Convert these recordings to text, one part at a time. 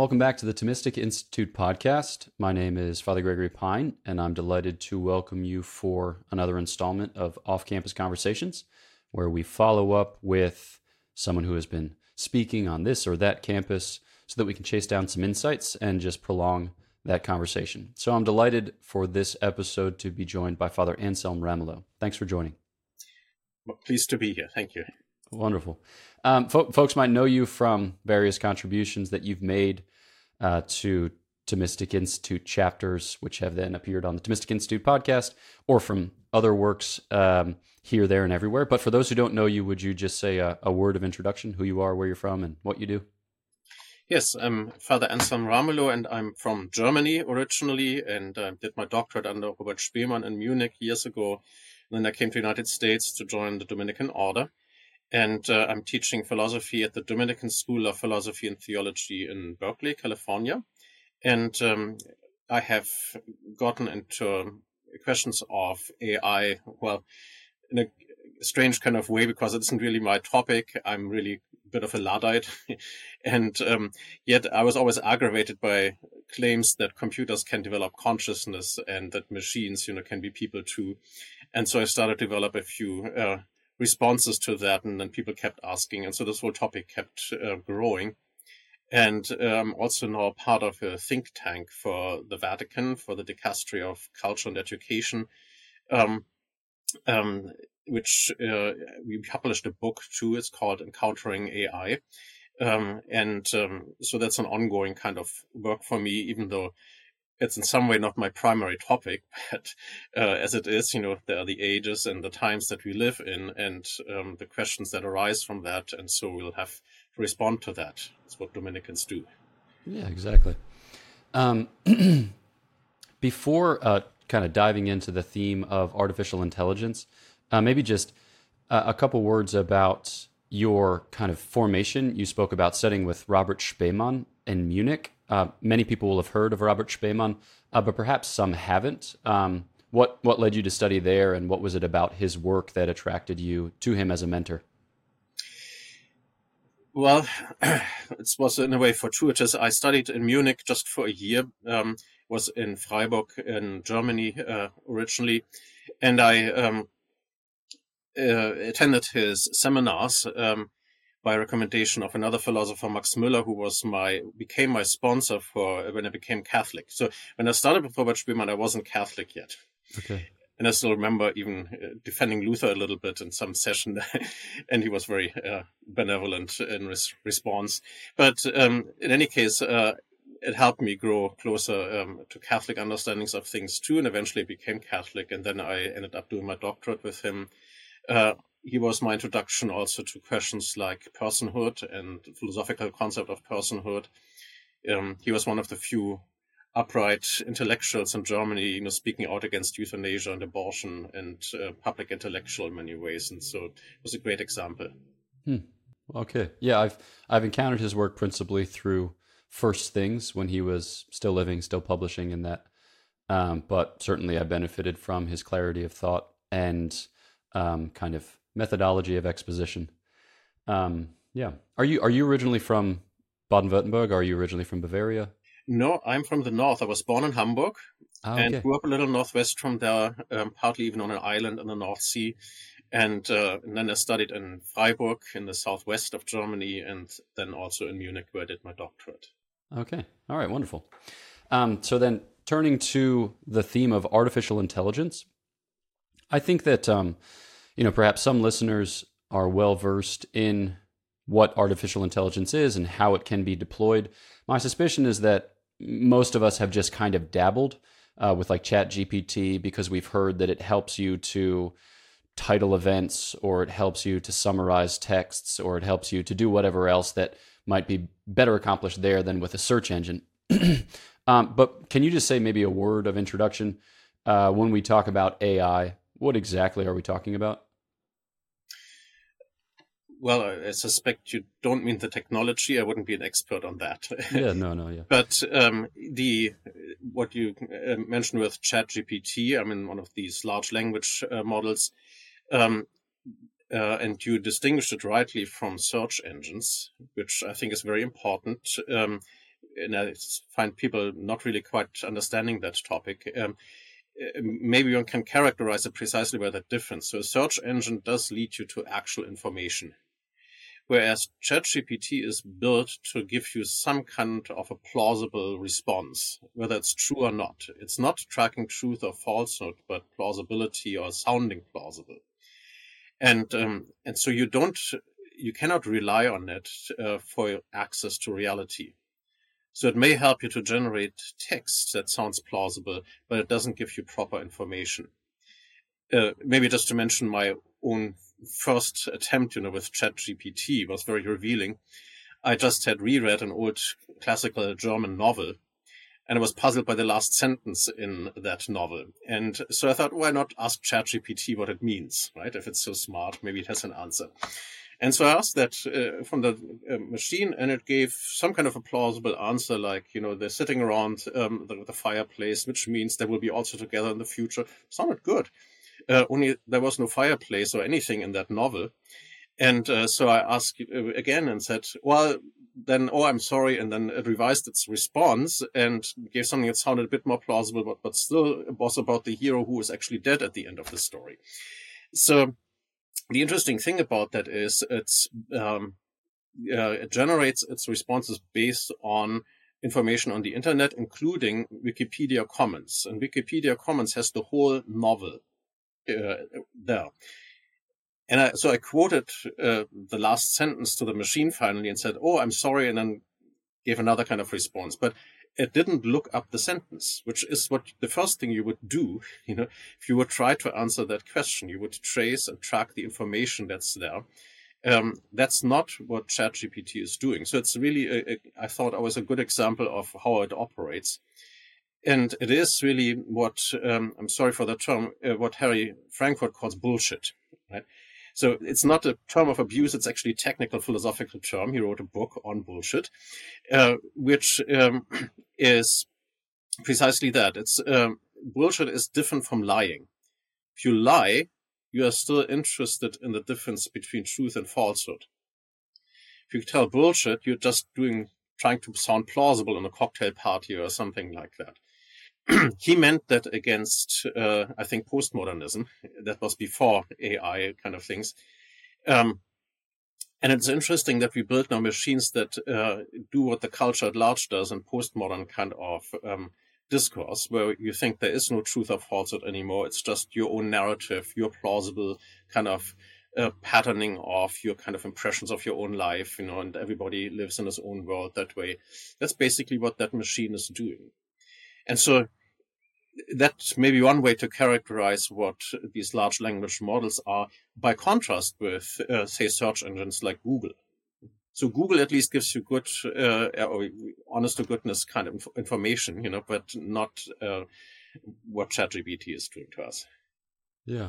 welcome back to the Thomistic Institute podcast. My name is Father Gregory Pine, and I'm delighted to welcome you for another installment of Off-Campus Conversations, where we follow up with someone who has been speaking on this or that campus so that we can chase down some insights and just prolong that conversation. So I'm delighted for this episode to be joined by Father Anselm Ramelow. Thanks for joining. Well, pleased to be here. Thank you. Wonderful. Folks might know you from various contributions that you've made to Thomistic Institute chapters, which have then appeared on the Thomistic Institute podcast, or from other works here, there, and everywhere. But for those who don't know you, would you just say a word of introduction, who you are, where you're from, and what you do? Yes, I'm Father Anselm Ramelow, and I'm from Germany originally, and did my doctorate under Robert Spemann in Munich years ago. And then I came to the United States to join the Dominican Order. And I'm teaching philosophy at the Dominican School of Philosophy and Theology in Berkeley, California. And I have gotten into questions of AI, well, in a strange kind of way, because it isn't really my topic. I'm really a bit of a Luddite. And yet I was always aggravated by claims that computers can develop consciousness and that machines, can be people too. And so I started to develop a few responses to that, and then people kept asking, and so this whole topic kept growing. And also now part of a think tank for the Vatican, for the Dicastery of Culture and Education, which we published a book too. It's called Encountering AI. So that's an ongoing kind of work for me, even though it's in some way not my primary topic, but as it is, there are the ages and the times that we live in, and the questions that arise from that. And so we'll have to respond to that. That's what Dominicans do. Yeah, exactly. Before kind of diving into the theme of artificial intelligence, maybe just a couple words about your kind of formation. You spoke about studying with Robert Spemann in Munich. Many people will have heard of Robert Spemann, but perhaps some haven't. What led you to study there, and what was it about his work that attracted you to him as a mentor? Well, it was in a way fortuitous. I studied in Munich just for a year, was in Freiburg in Germany originally, and I attended his seminars by recommendation of another philosopher, Max Müller, who became my sponsor for when I became Catholic. So when I started with Robert Spemann, I wasn't Catholic yet. Okay. And I still remember even defending Luther a little bit in some session, and he was very benevolent in response. But in any case, it helped me grow closer to Catholic understandings of things too, and eventually became Catholic. And then I ended up doing my doctorate with him. He was my introduction also to questions like personhood and the philosophical concept of personhood. He was one of the few upright intellectuals in Germany, speaking out against euthanasia and abortion, and public intellectual in many ways. And so it was a great example. Okay. Yeah, I've encountered his work principally through First Things when he was still living, still publishing in that. But certainly I benefited from his clarity of thought and kind of methodology of exposition. Yeah. Are you originally from Baden-Württemberg? Are you originally from Bavaria? No, I'm from the north. I was born in Hamburg and grew up a little northwest from there, partly even on an island in the North Sea. And then I studied in Freiburg in the southwest of Germany, and then also in Munich, where I did my doctorate. Okay. All right. Wonderful. So then turning to the theme of artificial intelligence, I think that perhaps some listeners are well versed in what artificial intelligence is and how it can be deployed. My suspicion is that most of us have just kind of dabbled with like ChatGPT because we've heard that it helps you to title events, or it helps you to summarize texts, or it helps you to do whatever else that might be better accomplished there than with a search engine. But can you just say maybe a word of introduction when we talk about AI? What exactly are we talking about? Well, I suspect you don't mean the technology. I wouldn't be an expert on that. Yeah. Yeah. But what you mentioned with ChatGPT, one of these large language models, and you distinguished it rightly from search engines, which I think is very important. and I find people not really quite understanding that topic. Maybe one can characterize it precisely by that difference. So a search engine does lead you to actual information, whereas ChatGPT is built to give you some kind of a plausible response, whether it's true or not. It's not tracking truth or falsehood, but plausibility or sounding plausible. And so you cannot rely on it for access to reality. So it may help you to generate text that sounds plausible, but it doesn't give you proper information. Maybe just to mention my own first attempt, with ChatGPT was very revealing. I just had reread an old classical German novel, and I was puzzled by the last sentence in that novel. And so I thought, why not ask ChatGPT what it means, right? If it's so smart, maybe it has an answer. And so I asked that from the machine, and it gave some kind of a plausible answer, like, they're sitting around the fireplace, which means they will be also together in the future. Sounded good. Only there was no fireplace or anything in that novel. And so I asked again and said, well, then, I'm sorry. And then it revised its response and gave something that sounded a bit more plausible, but still it was about the hero who is actually dead at the end of the story. So the interesting thing about that is it generates its responses based on information on the internet, including Wikipedia Commons. And Wikipedia Commons has the whole novel there. And so I quoted the last sentence to the machine finally and said, I'm sorry, and then gave another kind of response. But it didn't look up the sentence, which is what the first thing you would do, if you would try to answer that question. You would trace and track the information that's there. That's not what ChatGPT is doing. So it's really, I thought, was a good example of how it operates. And it is really what, I'm sorry for the term, what Harry Frankfurt calls bullshit, right? So it's not a term of abuse. It's actually a technical philosophical term. He wrote a book on bullshit, which is precisely that. It's bullshit is different from lying. If you lie, you are still interested in the difference between truth and falsehood. If you tell bullshit, you're just trying to sound plausible in a cocktail party or something like that. He meant that against, I think, postmodernism. That was before AI kind of things. And it's interesting that we build now machines that do what the culture at large does in postmodern kind of discourse, where you think there is no truth or falsehood anymore. It's just your own narrative, your plausible kind of patterning of your kind of impressions of your own life, and everybody lives in his own world that way. That's basically what that machine is doing. And so that may be one way to characterize what these large language models are, by contrast with, say, search engines like Google. So Google at least gives you good, or honest to goodness kind of information, but not what ChatGPT is doing to us. Yeah.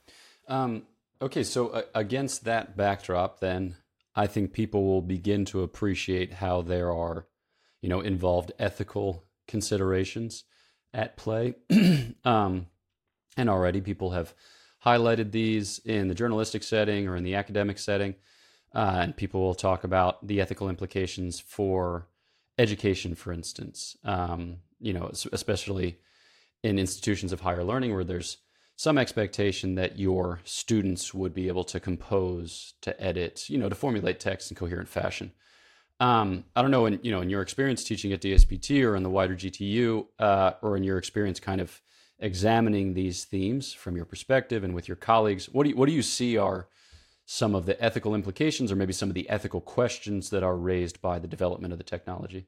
Okay, so against that backdrop, then, I think people will begin to appreciate how there are, involved ethical considerations at play. And already people have highlighted these in the journalistic setting or in the academic setting. And people will talk about the ethical implications for education, for instance, especially in institutions of higher learning where there's some expectation that your students would be able to compose, to edit, to formulate text in coherent fashion. I don't know, in your experience teaching at DSPT or in the wider GTU, or in your experience kind of examining these themes from your perspective and with your colleagues, what do you see are some of the ethical implications, or maybe some of the ethical questions that are raised by the development of the technology?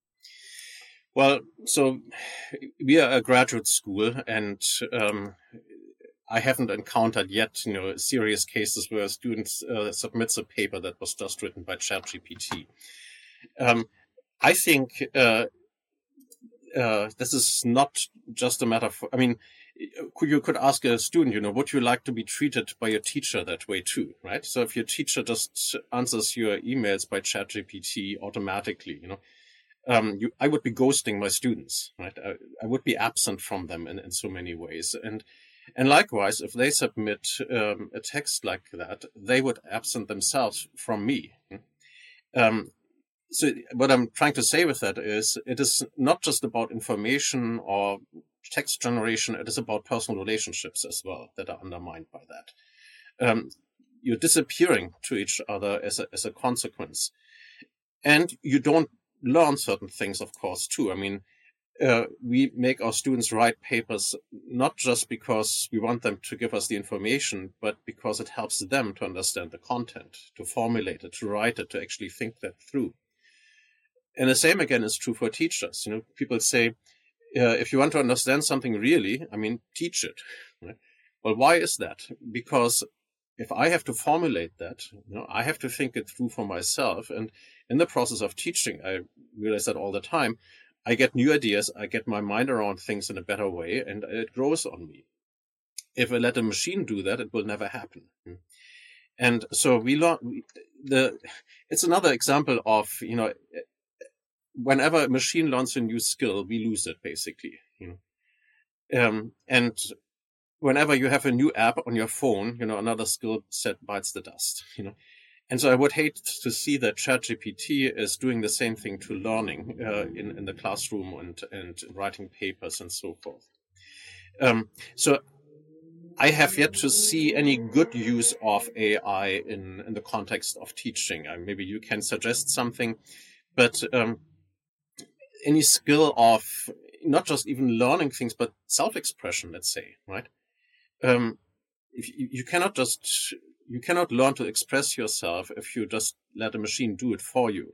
Well, so we are a graduate school, and I haven't encountered yet, serious cases where a student submits a paper that was just written by ChatGPT. I think this is not just a matter for, you could ask a student, would you like to be treated by your teacher that way too, right? So if your teacher just answers your emails by ChatGPT automatically, I would be ghosting my students, right? I would be absent from them in so many ways. And likewise, if they submit a text like that, they would absent themselves from me. So what I'm trying to say with that is it is not just about information or text generation. It is about personal relationships as well that are undermined by that. You're disappearing to each other as a consequence. And you don't learn certain things, of course, too. I mean, we make our students write papers not just because we want them to give us the information, but because it helps them to understand the content, to formulate it, to write it, to actually think that through. And the same again is true for teachers. You know, people say, if you want to understand something really, I mean, teach it. Right? Well, why is that? Because if I have to formulate that, I have to think it through for myself. And in the process of teaching, I realize that all the time, I get new ideas, I get my mind around things in a better way, and it grows on me. If I let a machine do that, it will never happen. And so we learn it's another example of, whenever a machine learns a new skill, we lose it basically. And whenever you have a new app on your phone, another skill set bites the dust, And so I would hate to see that ChatGPT is doing the same thing to learning in the classroom and writing papers and so forth. So I have yet to see any good use of AI in the context of teaching. Maybe you can suggest something, but any skill of not just even learning things, but self-expression, let's say, right? If you cannot learn to express yourself if you just let a machine do it for you.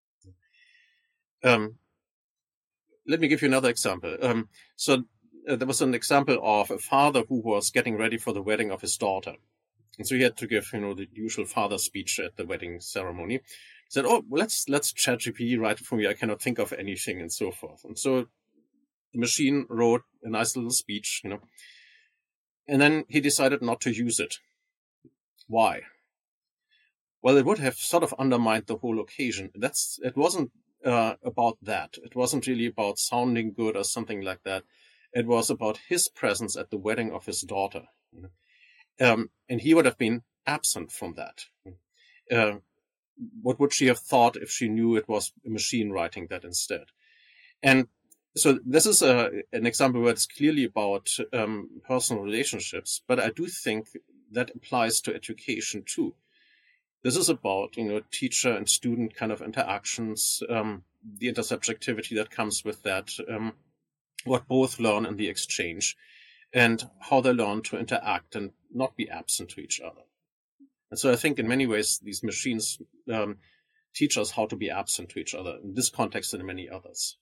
Let me give you another example. There was an example of a father who was getting ready for the wedding of his daughter. And so he had to give, the usual father speech at the wedding ceremony. He said, well, let's ChatGPT write it for me. I cannot think of anything and so forth. And so the machine wrote a nice little speech, and then he decided not to use it. Why? Well, it would have sort of undermined the whole occasion. It wasn't about that. It wasn't really about sounding good or something like that. It was about his presence at the wedding of his daughter. And he would have been absent from that. What would she have thought if she knew it was a machine writing that instead? And so this is an example where it's clearly about personal relationships, but I do think that applies to education too. This is about, teacher and student kind of interactions, the intersubjectivity that comes with that, what both learn in the exchange, and how they learn to interact and not be absent to each other. And so I think in many ways, these machines teach us how to be absent to each other in this context and in many others.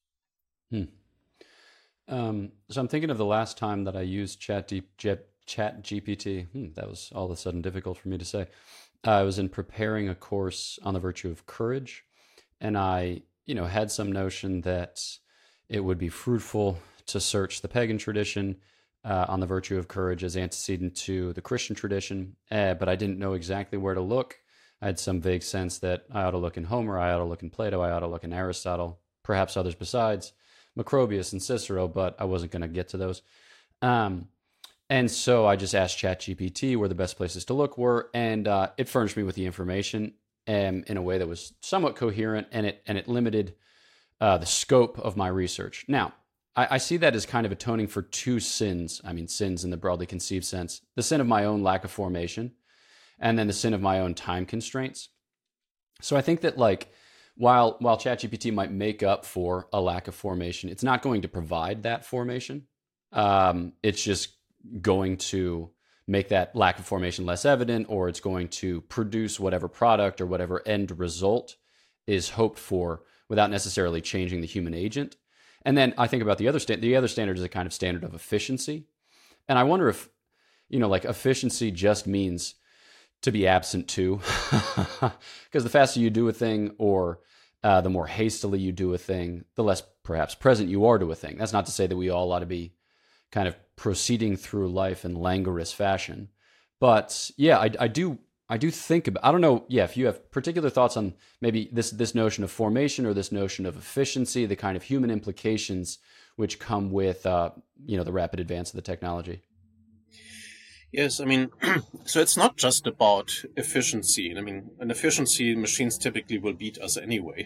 So I'm thinking of the last time that I used ChatGPT. That was all of a sudden difficult for me to say. I was in preparing a course on the virtue of courage, and I, had some notion that it would be fruitful to search the pagan tradition on the virtue of courage as antecedent to the Christian tradition, but I didn't know exactly where to look. I had some vague sense that I ought to look in Homer, I ought to look in Plato, I ought to look in Aristotle, perhaps others besides, Macrobius and Cicero, but I wasn't going to get to those. And so I just asked ChatGPT where the best places to look were, and it furnished me with the information in a way that was somewhat coherent, and it limited the scope of my research. Now, I see that as kind of atoning for two sins. I mean, sins in the broadly conceived sense. The sin of my own lack of formation, and then the sin of my own time constraints. So I think that while ChatGPT might make up for a lack of formation, it's not going to provide that formation. It's just going to make that lack of formation less evident, or it's going to produce whatever product or whatever end result is hoped for without necessarily changing the human agent. And then I think about the other standard is a kind of standard of efficiency. And I wonder if, efficiency just means to be absent to, because the faster you do a thing, or the more hastily you do a thing, the less perhaps present you are to a thing. That's not to say that we all ought to be kind of proceeding through life in languorous fashion. But yeah, I do think about, I don't know, if you have particular thoughts on maybe this notion of formation or this notion of efficiency, the kind of human implications which come with, the rapid advance of the technology. Yes, I mean, so it's not just about efficiency. I mean, an efficiency machines typically will beat us anyway.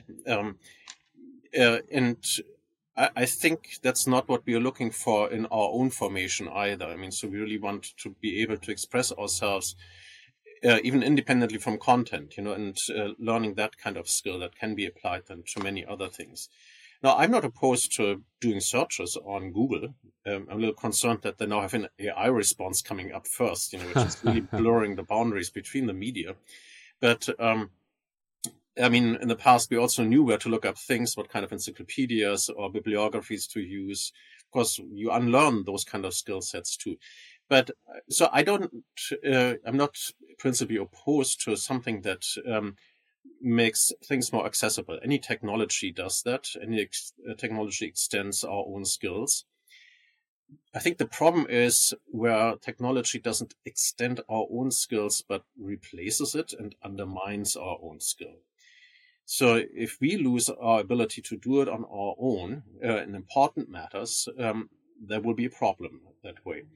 And I think that's not what we are looking for in our own formation either. I mean, so we really want to be able to express ourselves even independently from content, and learning that kind of skill that can be applied then to many other things. Now, I'm not opposed to doing searches on Google. I'm a little concerned that they now have an AI response coming up first, which is really blurring the boundaries between the media. But I mean, in the past, we also knew where to look up things, what kind of encyclopedias or bibliographies to use. Of course, you unlearn those kind of skill sets too. But so I'm not principally opposed to something that makes things more accessible. Any technology does that. Any technology extends our own skills. I think the problem is where technology doesn't extend our own skills, but replaces it and undermines our own skill. So if we lose our ability to do it on our own in important matters, there will be a problem that way.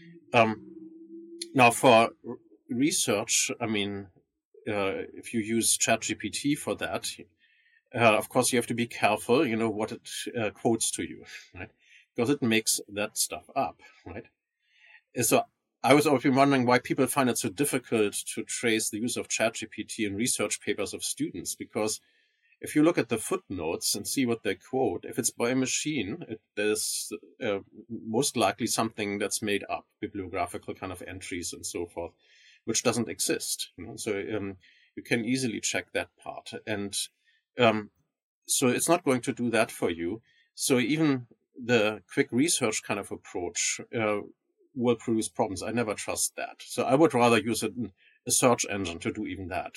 Now, for research, I mean, if you use ChatGPT for that, of course, you have to be careful, what it quotes to you, right? Because it makes that stuff up, right? So I was always wondering why people find it so difficult to trace the use of ChatGPT in research papers of students, because if you look at the footnotes and see what they quote, if it's by a machine, there's most likely something that's made up, bibliographical kind of entries and so forth, which doesn't exist. So you can easily check that part. And so it's not going to do that for you. So even the quick research kind of approach will produce problems. I never trust that. So I would rather use a search engine to do even that.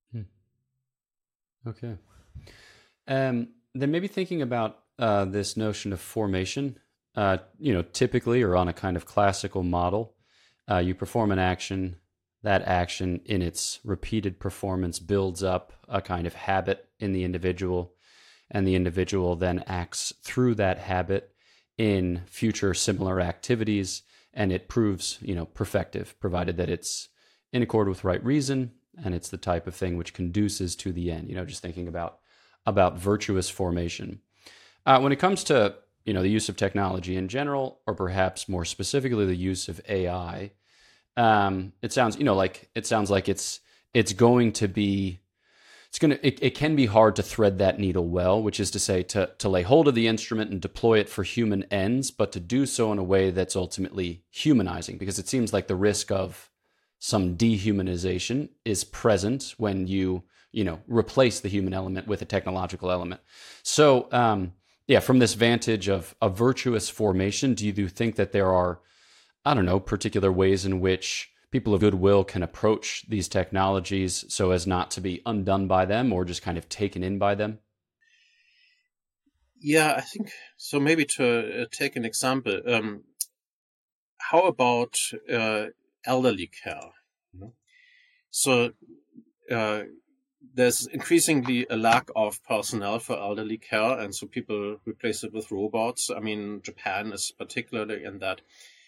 Okay. Then maybe thinking about this notion of formation, typically or on a kind of classical model, you perform an action. That action in its repeated performance builds up a kind of habit in the individual, and the individual then acts through that habit in future similar activities, and it proves, perfective, provided that it's in accord with right reason, and it's the type of thing which conduces to the end. Just thinking about virtuous formation. When it comes to the use of technology in general, or perhaps more specifically the use of AI, it sounds like it can be hard to thread that needle well, which is to say to lay hold of the instrument and deploy it for human ends, but to do so in a way that's ultimately humanizing, because it seems like the risk of some dehumanization is present when you replace the human element with a technological element. So, from this vantage of a virtuous formation, do you think that there are, particular ways in which people of goodwill can approach these technologies so as not to be undone by them or just kind of taken in by them? Yeah, I think so. Maybe to take an example, how about elderly care? So there's increasingly a lack of personnel for elderly care, and so people replace it with robots. I mean, Japan is particularly in that.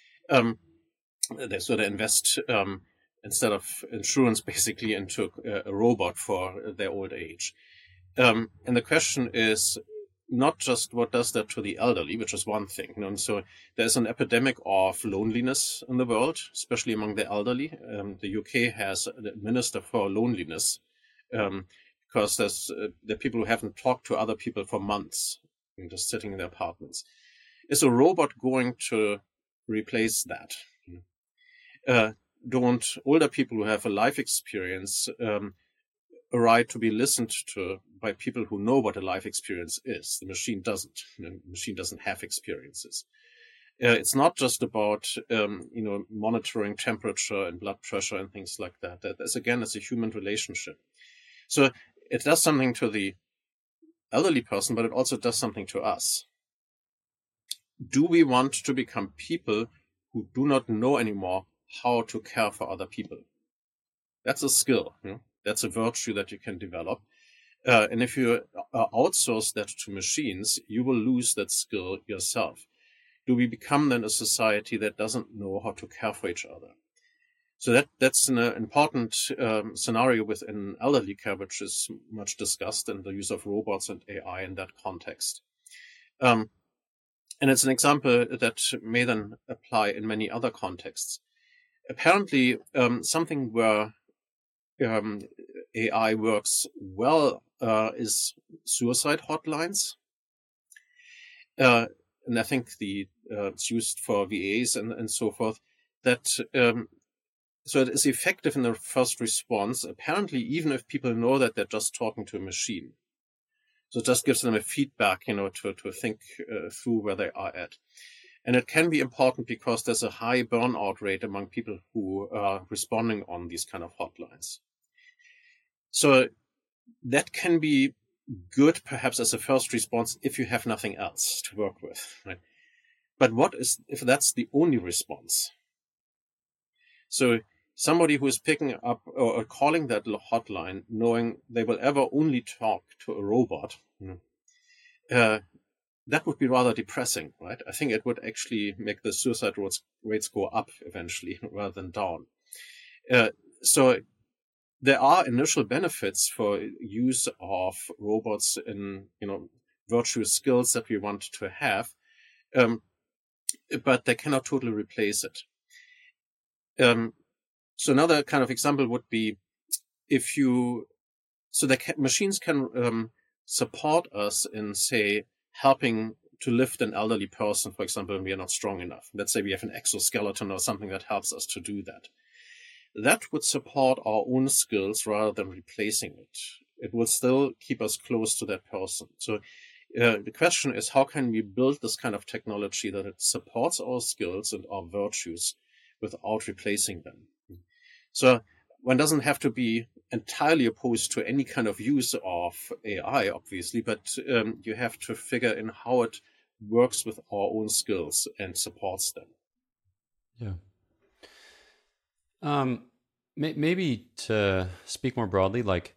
They invest instead of insurance basically into a robot for their old age. And the question is not just what does that to the elderly, which is one thing. And so there's an epidemic of loneliness in the world, especially among the elderly. The UK has a minister for loneliness because there's the people who haven't talked to other people for months, just sitting in their apartments. Is a robot going to replace that? Don't older people who have a life experience a right to be listened to by people who know what a life experience is? The machine doesn't. The machine doesn't have experiences. It's not just about monitoring temperature and blood pressure and things like that. It's a human relationship. So it does something to the elderly person, but it also does something to us. Do we want to become people who do not know anymore how to care for other people? That's a skill. That's a virtue that you can develop. And if you outsource that to machines, you will lose that skill yourself. Do we become then a society that doesn't know how to care for each other? So that's an important scenario within elderly care, which is much discussed in the use of robots and AI in that context. And it's an example that may then apply in many other contexts. Apparently, something where AI works well is suicide hotlines. And I think it's used for VAs and so forth. That so it is effective in the first response, apparently, even if people know that they're just talking to a machine. So it just gives them a feedback, to think through where they are at. And it can be important because there's a high burnout rate among people who are responding on these kind of hotlines. So that can be good, perhaps as a first response, if you have nothing else to work with, right? But what is if that's the only response? So somebody who is picking up or calling that hotline, knowing they will ever only talk to a robot, that would be rather depressing, right? I think it would actually make the suicide rates go up eventually rather than down. So there are initial benefits for use of robots in, virtuous skills that we want to have, but they cannot totally replace it. So another kind of example would be machines can support us in, say, helping to lift an elderly person, for example, when we are not strong enough. Let's say we have an exoskeleton or something that helps us to do that. That would support our own skills rather than replacing it. It will still keep us close to that person. So the question is, how can we build this kind of technology that it supports our skills and our virtues without replacing them? So one doesn't have to be entirely opposed to any kind of use of AI, obviously, but you have to figure in how it works with our own skills and supports them. Yeah. Maybe to speak more broadly, like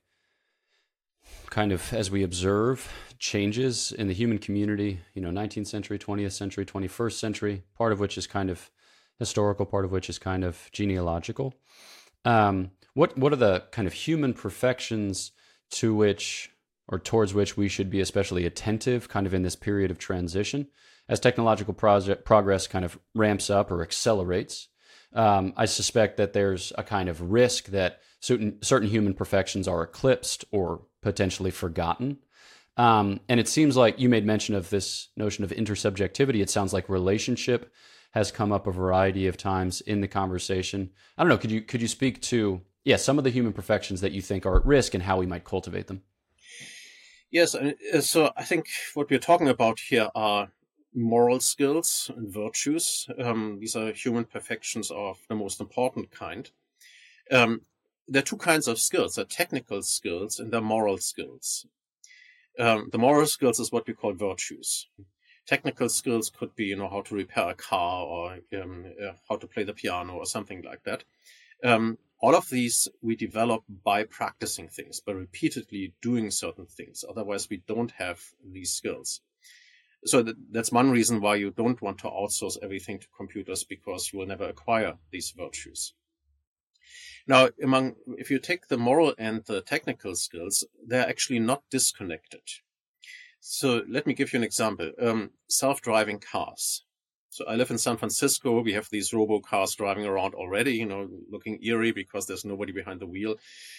kind of as we observe changes in the human community, 19th century, 20th century, 21st century, part of which is kind of historical, part of which is kind of genealogical. What are the kind of human perfections to which or towards which we should be especially attentive kind of in this period of transition as technological progress kind of ramps up or accelerates? I suspect that there's a kind of risk that certain human perfections are eclipsed or potentially forgotten. And it seems like you made mention of this notion of intersubjectivity. It sounds like relationship has come up a variety of times in the conversation. I don't know, could you speak to, some of the human perfections that you think are at risk and how we might cultivate them? Yes, so I think what we're talking about here are moral skills and virtues. These are human perfections of the most important kind. There are two kinds of skills. There are technical skills and there are moral skills. The moral skills is what we call virtues. Technical skills could be, how to repair a car or how to play the piano or something like that. All of these we develop by practicing things, by repeatedly doing certain things. Otherwise, we don't have these skills. So that's one reason why you don't want to outsource everything to computers, because you will never acquire these virtues. Now, if you take the moral and the technical skills, they're actually not disconnected. So let me give you an example. Self-driving cars. So I live in San Francisco. We have these robo cars driving around already, looking eerie because there's nobody behind the wheel.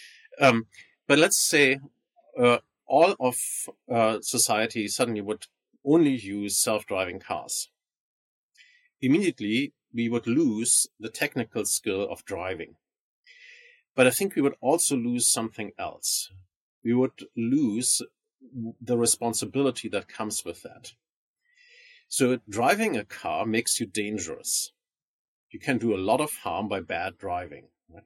But let's say all of society suddenly would only use self-driving cars. Immediately, we would lose the technical skill of driving. But I think we would also lose something else. We would lose the responsibility that comes with that. So driving a car makes you dangerous. You can do a lot of harm by bad driving. Right?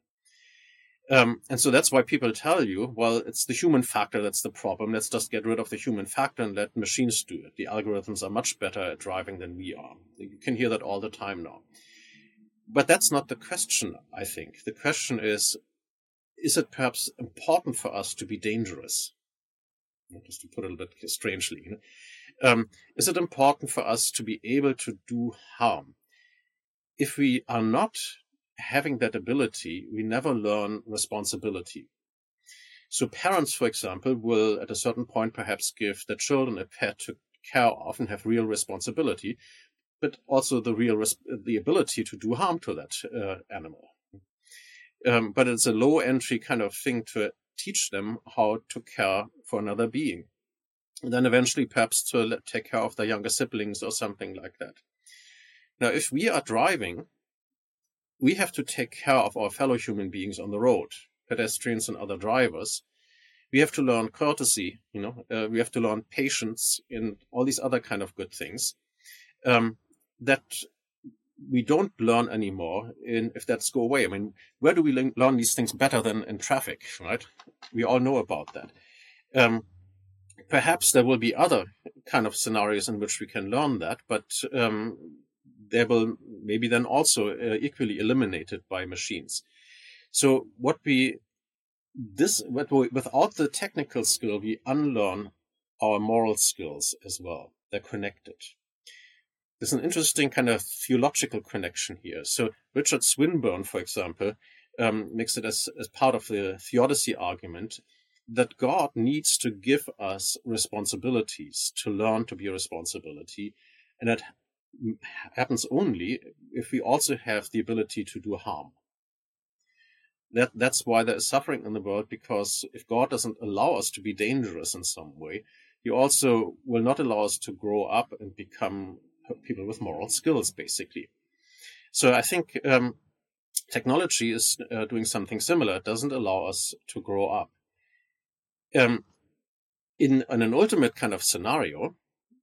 And so that's why people tell you, well, it's the human factor that's the problem. Let's just get rid of the human factor and let machines do it. The algorithms are much better at driving than we are. You can hear that all the time now. But that's not the question, I think. The question is it perhaps important for us to be dangerous? Just to put it a bit strangely. Is it important for us to be able to do harm? If we are not having that ability, we never learn responsibility. So parents, for example, will at a certain point perhaps give their children a pet to care of and have real responsibility, but also the ability to do harm to that animal. But it's a low entry kind of thing to teach them how to care for another being. And then eventually perhaps to take care of their younger siblings or something like that. Now, if we are driving, we have to take care of our fellow human beings on the road, pedestrians and other drivers. We have to learn courtesy, we have to learn patience and all these other kind of good things that we don't learn anymore if that's go away. I mean, where do we learn these things better than in traffic, right? We all know about that. Perhaps there will be other kind of scenarios in which we can learn that, but they will maybe then also equally eliminated by machines. So without the technical skill, we unlearn our moral skills as well. They're connected. There's an interesting kind of theological connection here. So Richard Swinburne, for example, makes it as part of the theodicy argument that God needs to give us responsibilities to learn to be a responsibility. And that happens only if we also have the ability to do harm. That's why there is suffering in the world, because if God doesn't allow us to be dangerous in some way, He also will not allow us to grow up and become people with moral skills, basically. So I think technology is doing something similar. It doesn't allow us to grow up. In an ultimate kind of scenario,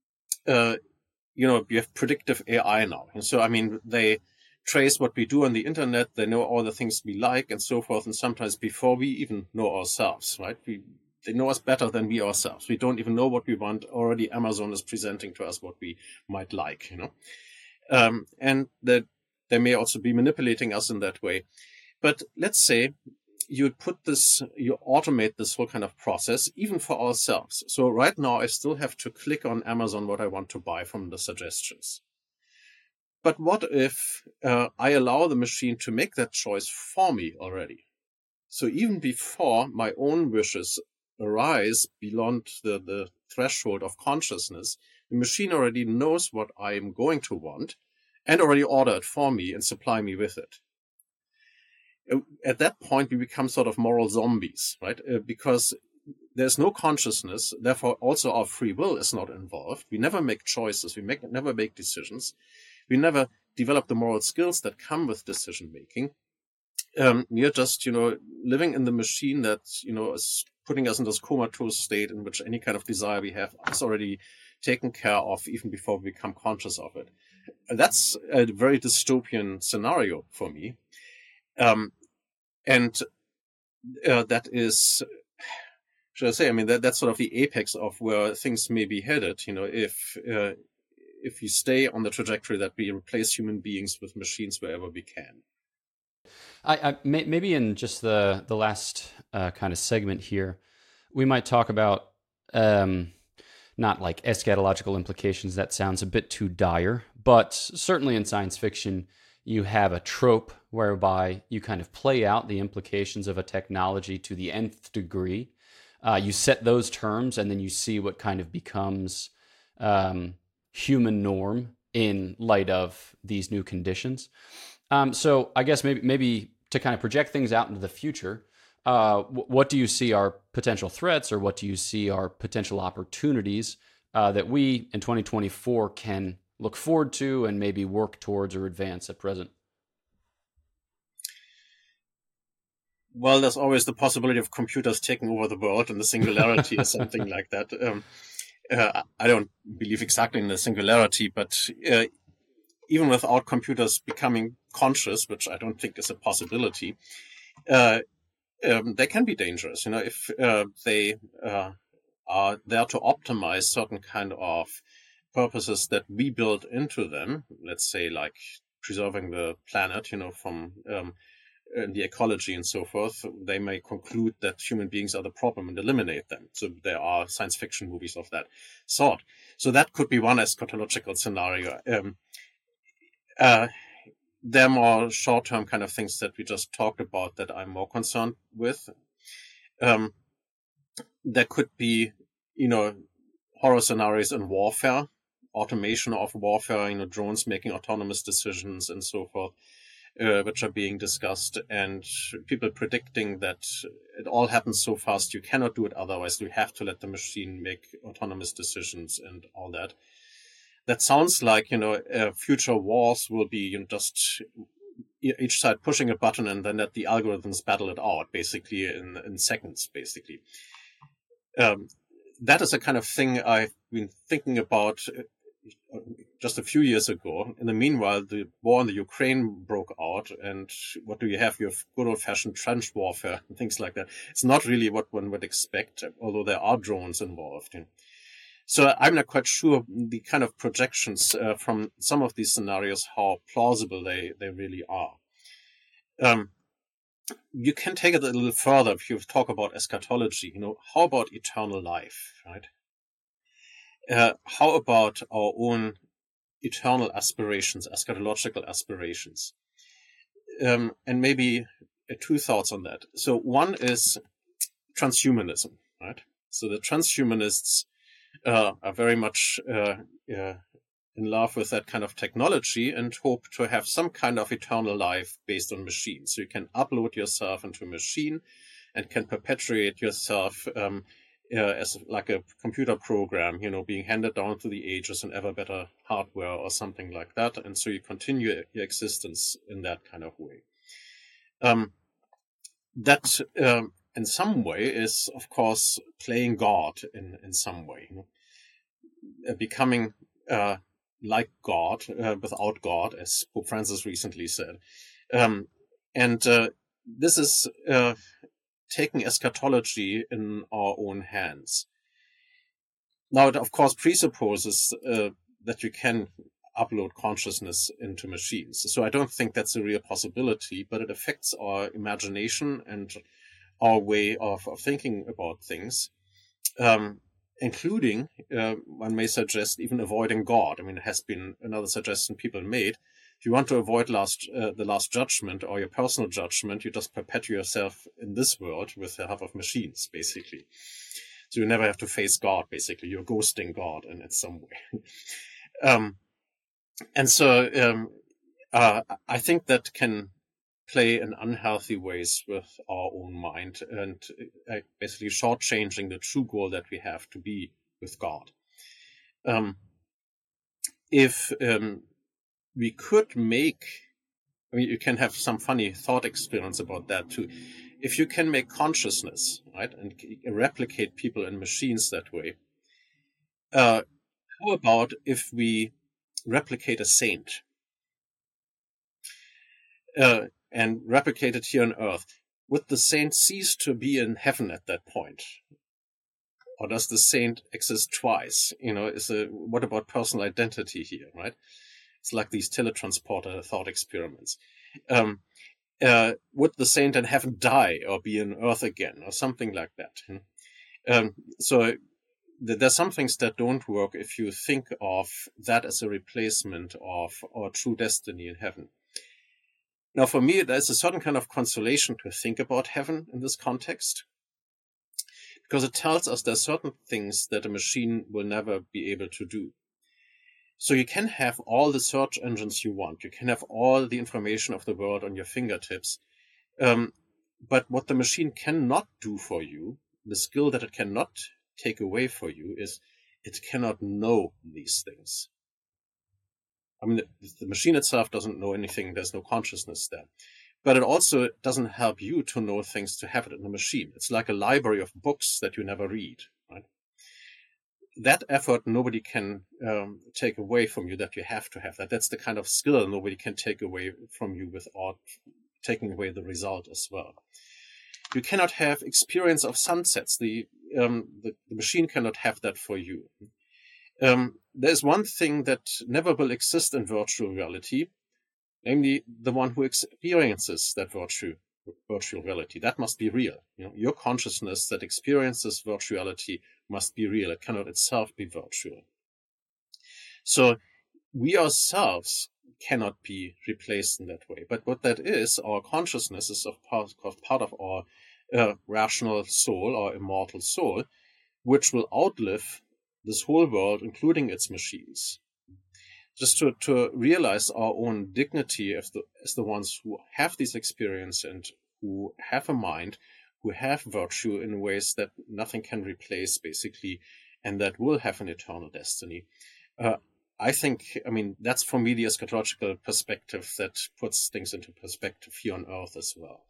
you have predictive AI now. And so, I mean, they trace what we do on the internet. They know all the things we like and so forth. And sometimes before we even know ourselves, right? They know us better than we ourselves. We don't even know what we want. Already Amazon is presenting to us what we might like, and that they may also be manipulating us in that way. But let's say you automate this whole kind of process, even for ourselves. So right now I still have to click on Amazon what I want to buy from the suggestions. But what if I allow the machine to make that choice for me already? So even before my own wishes arise beyond the threshold of consciousness, the machine already knows what I am going to want and already order it for me and supply me with it. At that point, we become sort of moral zombies, right? Because there's no consciousness, therefore also our free will is not involved. We never make choices, never make decisions. We never develop the moral skills that come with decision making. We are just, living in the machine that, is putting us in this comatose state in which any kind of desire we have is already taken care of even before we become conscious of it. And that's a very dystopian scenario for me. That is, should I say, I mean, that's sort of the apex of where things may be headed, if you stay on the trajectory that we replace human beings with machines wherever we can. I maybe in just the last kind of segment here, we might talk about not like eschatological implications. That sounds a bit too dire, but certainly in science fiction, you have a trope whereby you kind of play out the implications of a technology to the nth degree. You set those terms, and then you see what kind of becomes human norm in light of these new conditions. So I guess maybe to kind of project things out into the future, what do you see are potential threats, or what do you see are potential opportunities that we in 2024 can look forward to and maybe work towards or advance at present? Well, there's always the possibility of computers taking over the world and the singularity or something like that. I don't believe exactly in the singularity, but even without computers becoming conscious, which I don't think is a possibility, they can be dangerous. If they are there to optimize certain kind of purposes that we build into them, let's say like preserving the planet, from the ecology and so forth, they may conclude that human beings are the problem and eliminate them. So there are science fiction movies of that sort. So that could be one eschatological scenario. there are more short-term kind of things that we just talked about that I'm more concerned with. There could be, horror scenarios in warfare, automation of warfare, drones making autonomous decisions and so forth, which are being discussed, and people predicting that it all happens so fast you cannot do it otherwise. You have to let the machine make autonomous decisions and all that. That sounds like, future wars will be just each side pushing a button and then let the algorithms battle it out, basically in seconds, basically. That is a kind of thing I've been thinking about just a few years ago. In the meanwhile, the war in the Ukraine broke out, and what do you have? You have good old-fashioned trench warfare and things like that. It's not really what one would expect, although there are drones involved. So I'm not quite sure the kind of projections from some of these scenarios, how plausible they really are. You can take it a little further if you talk about eschatology. How about eternal life, right? How about our own eternal aspirations, eschatological aspirations? And maybe two thoughts on that. So one is transhumanism, right? So the transhumanists are very much in love with that kind of technology and hope to have some kind of eternal life based on machines. So you can upload yourself into a machine and can perpetuate yourself as like a computer program, being handed down through the ages in ever better hardware or something like that. And so you continue your existence in that kind of way. That in some way is, of course, playing God in some way, becoming like God without God, as Pope Francis recently said. And this is taking eschatology in our own hands. Now, it of course presupposes that you can upload consciousness into machines. So I don't think that's a real possibility, but it affects our imagination and our way of thinking about things, including, one may suggest, even avoiding God. I mean, it has been another suggestion people made. If you want to avoid the last judgment or your personal judgment, you just perpetuate yourself in this world with the help of machines, basically. So you never have to face God, basically. You're ghosting God in some way. And so I think that can play in unhealthy ways with our own mind and basically shortchanging the true goal that we have to be with God. If we could you can have some funny thought experience about that too. If you can make consciousness, right, and replicate people and machines that way, how about if we replicate a saint and replicate it here on Earth? Would the saint cease to be in heaven at that point? Or does the saint exist twice? What about personal identity here, right? It's like these teletransporter thought experiments. Would the saint in heaven die or be on Earth again or something like that? So there's some things that don't work if you think of that as a replacement of our true destiny in heaven. Now, for me, there's a certain kind of consolation to think about heaven in this context, because it tells us there are certain things that a machine will never be able to do. So you can have all the search engines you want. You can have all the information of the world on your fingertips. But what the machine cannot do for you, the skill that it cannot take away for you, is it cannot know these things. I mean, the machine itself doesn't know anything. There's no consciousness there. But it also doesn't help you to know things to have it in the machine. It's like a library of books that you never read, right? That effort nobody can take away from you, that you have to have that. That's the kind of skill nobody can take away from you without taking away the result as well. You cannot have experience of sunsets. The machine cannot have that for you. There's one thing that never will exist in virtual reality, namely the one who experiences that virtual reality. That must be real. Your consciousness that experiences virtuality must be real. It cannot itself be virtual. So we ourselves cannot be replaced in that way. But what that is, our consciousness is of part of our rational soul, our immortal soul, which will outlive this whole world, including its machines. Just to realize our own dignity as the ones who have this experience and who have a mind, who have virtue in ways that nothing can replace, basically, and that will have an eternal destiny. I mean, that's for me the eschatological perspective that puts things into perspective here on Earth as well.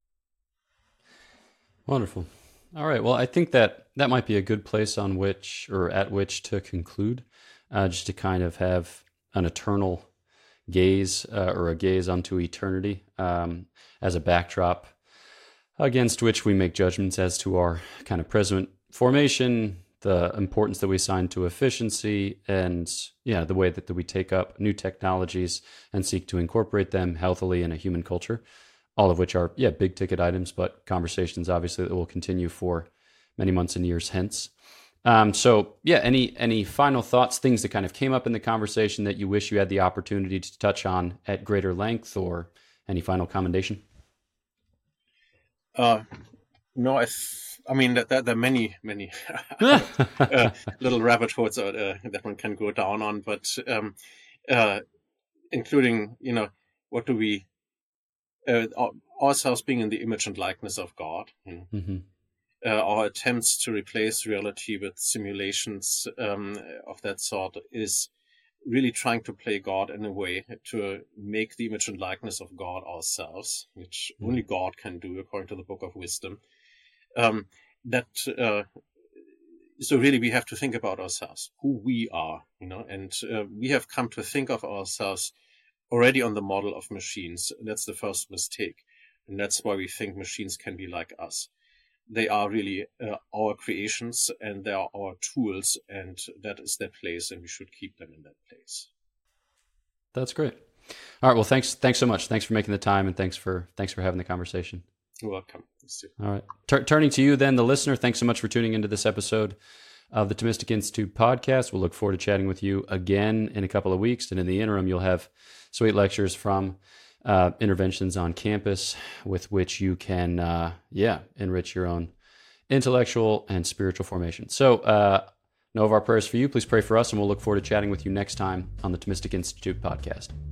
Wonderful. All right. Well, I think that might be a good place at which to conclude, just to kind of have an eternal gaze or a gaze unto eternity as a backdrop against which we make judgments as to our kind of present formation, the importance that we assign to efficiency, and the way that we take up new technologies and seek to incorporate them healthily in a human culture, all of which are big ticket items, but conversations obviously that will continue for many months and years hence. Any final thoughts, things that kind of came up in the conversation that you wish you had the opportunity to touch on at greater length, or any final commendation? No, I mean that there are many little rabbit holes that one can go down on, but including what do we ourselves being in the image and likeness of God. Mm-hmm. Our attempts to replace reality with simulations of that sort is really trying to play God in a way to make the image and likeness of God ourselves, which only God can do according to the Book of Wisdom. So really we have to think about ourselves, who we are, and we have come to think of ourselves already on the model of machines. That's the first mistake. And that's why we think machines can be like us. They are really our creations, and they are our tools, and that is their place, and we should keep them in that place. That's great. All right. Well, thanks so much. Thanks for making the time, and thanks for having the conversation. You're welcome. All right. Turning to you then, the listener, thanks so much for tuning into this episode of the Thomistic Institute podcast. We'll look forward to chatting with you again in a couple of weeks, and in the interim, you'll have sweet lectures from interventions on campus with which you can, enrich your own intellectual and spiritual formation. So, know of our prayers for you. Please pray for us, and we'll look forward to chatting with you next time on the Thomistic Institute podcast.